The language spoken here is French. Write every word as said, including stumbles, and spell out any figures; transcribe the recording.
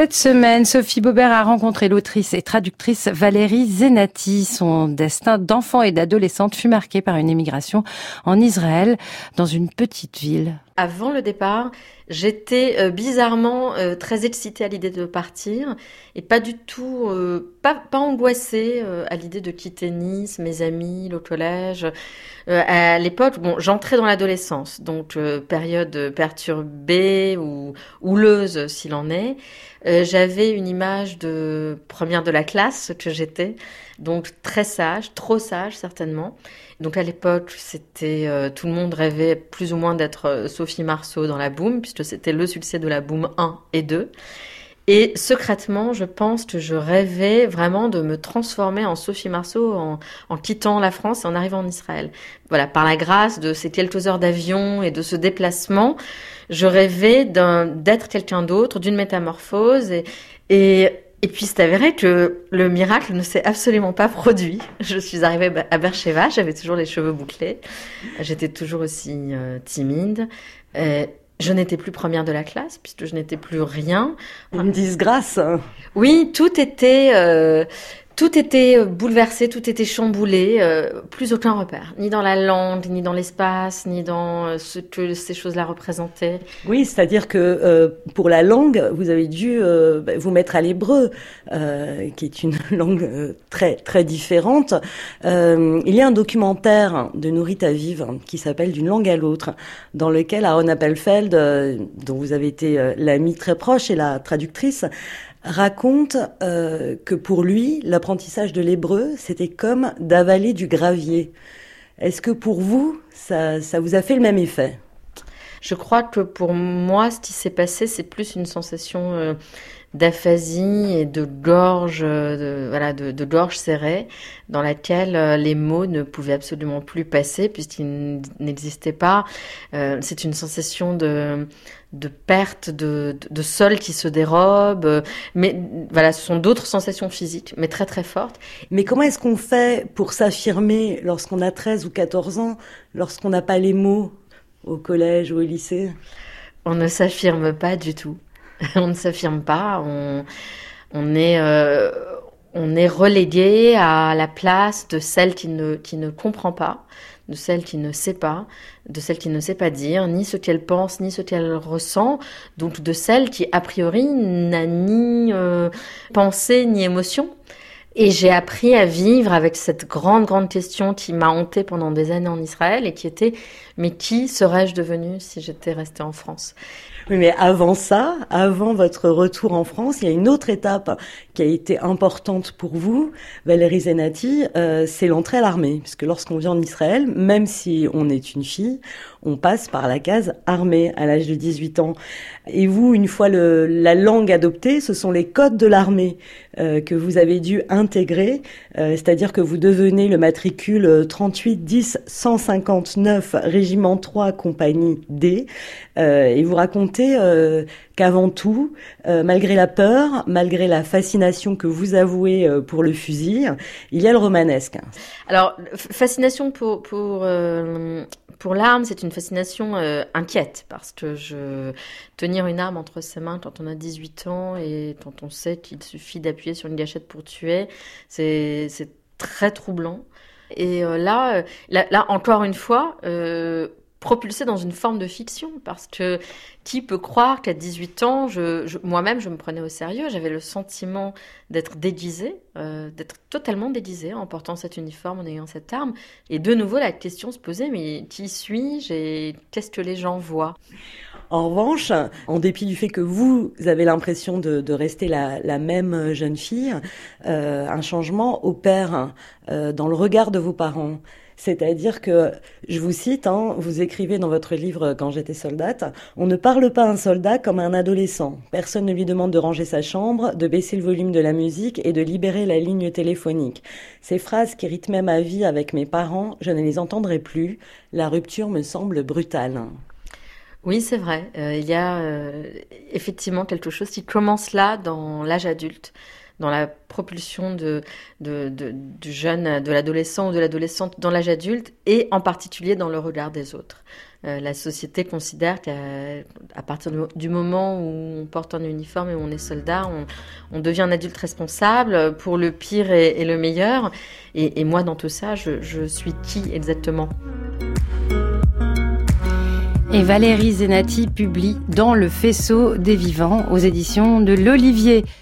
Cette semaine, Sophie Baubert a rencontré l'autrice et traductrice Valérie Zenati. Son destin d'enfant et d'adolescente fut marqué par une émigration en Israël, dans une petite ville. Avant le départ, j'étais euh, bizarrement euh, très excitée à l'idée de partir et pas du tout, euh, pas, pas angoissée euh, à l'idée de quitter Nice, mes amis, le collège. Euh, à l'époque, bon, j'entrais dans l'adolescence, donc euh, période perturbée ou houleuse s'il en est. Euh, j'avais une image de première de la classe que j'étais, donc très sage, trop sage certainement. Donc à l'époque, c'était euh, tout le monde rêvait plus ou moins d'être euh, Sophie Marceau dans la Boom, puisque c'était le succès de la Boom un et deux. Et secrètement, je pense que je rêvais vraiment de me transformer en Sophie Marceau en, en quittant la France et en arrivant en Israël. Voilà, par la grâce de ces quelques heures d'avion et de ce déplacement, je rêvais d'un, d'être quelqu'un d'autre, d'une métamorphose. Et, et, et puis c'est avéré que le miracle ne s'est absolument pas produit. Je suis arrivée à Beersheva, j'avais toujours les cheveux bouclés, j'étais toujours aussi euh, timide. Euh, Je n'étais plus première de la classe, puisque je n'étais plus rien. Une disgrâce. Oui, tout était, euh, tout était bouleversé, tout était chamboulé, euh, plus aucun repère, ni dans la langue, ni dans l'espace, ni dans ce que ces choses-là représentaient. Oui, c'est-à-dire que euh, pour la langue, vous avez dû euh, vous mettre à l'hébreu, euh, qui est une langue euh, très très différente. Euh, il y a un documentaire de Nourit Aviv qui s'appelle D'une langue à l'autre, dans lequel Aaron Appelfeld, euh, dont vous avez été euh, l'amie très proche et la traductrice, raconte euh, que pour lui, l'apprentissage de l'hébreu, c'était comme d'avaler du gravier. Est-ce que pour vous, ça, ça vous a fait le même effet ? Je crois que pour moi, ce qui s'est passé, c'est plus une sensation euh, d'aphasie et de gorge, de, voilà, de, de gorge serrée, dans laquelle euh, les mots ne pouvaient absolument plus passer puisqu'ils n'existaient pas. Euh, c'est une sensation de de perte de, de, de sol qui se dérobe, mais voilà, ce sont d'autres sensations physiques, mais très très fortes. Mais comment est-ce qu'on fait pour s'affirmer lorsqu'on a treize ou quatorze ans, lorsqu'on n'a pas les mots au collège ou au lycée ? On ne s'affirme pas du tout. On ne s'affirme pas. On, on est, euh, on est relégué à la place de celle qui ne, qui ne comprend pas, de celle qui ne sait pas, de celle qui ne sait pas dire ni ce qu'elle pense, ni ce qu'elle ressent, donc de celle qui, a priori, n'a ni euh, pensée, ni émotion. Et j'ai appris à vivre avec cette grande, grande question qui m'a hantée pendant des années en Israël et qui était « mais qui serais-je devenue si j'étais restée en France ?» Oui, mais avant ça, avant votre retour en France, il y a une autre étape qui a été importante pour vous, Valérie Zenati, euh, c'est l'entrée à l'armée. Parce que lorsqu'on vient en Israël, même si on est une fille, on passe par la case armée à l'âge de dix-huit ans. Et vous, une fois le, la langue adoptée, ce sont les codes de l'armée euh, que vous avez dû intégrer, euh, c'est-à-dire que vous devenez le matricule trente-huit dix cent cinquante-neuf, régiment trois, compagnie D, euh, et vous racontez euh, qu'avant tout, euh, malgré la peur, malgré la fascination que vous avouez euh, pour le fusil, il y a le romanesque. Alors, fascination pour pour euh, pour l'arme, c'est une fascination euh, inquiète parce que je tenir une arme entre ses mains quand on a dix-huit ans et quand on sait qu'il suffit d'appuyer sur une gâchette pour tuer, c'est c'est très troublant. Et euh, là, là là encore une fois. Euh, propulsée dans une forme de fiction, parce que qui peut croire qu'à dix-huit ans, je, je, moi-même, je me prenais au sérieux, j'avais le sentiment d'être déguisée, euh, d'être totalement déguisée en portant cet uniforme, en ayant cette arme, et de nouveau, la question se posait, mais qui suis-je et qu'est-ce que les gens voient ? En revanche, en dépit du fait que vous avez l'impression de, de rester la, la même jeune fille, euh, un changement opère euh, dans le regard de vos parents. C'est-à-dire que, je vous cite, hein, vous écrivez dans votre livre « Quand j'étais soldate », on ne parle pas à un soldat comme à un adolescent. Personne ne lui demande de ranger sa chambre, de baisser le volume de la musique et de libérer la ligne téléphonique. Ces phrases qui rythmaient ma vie avec mes parents, je ne les entendrai plus. La rupture me semble brutale. Oui, c'est vrai. Euh, il y a euh, effectivement quelque chose qui commence là, dans l'âge adulte. dans la propulsion de, de, de, du jeune, de l'adolescent ou de l'adolescente dans l'âge adulte, et en particulier dans le regard des autres. Euh, la société considère qu'à à partir du moment où on porte un uniforme et où on est soldat, on, on devient un adulte responsable pour le pire et, et le meilleur. Et, et moi, dans tout ça, je, je suis qui exactement ? Et Valérie Zenati publie Dans le faisceau des vivants aux éditions de l'Olivier.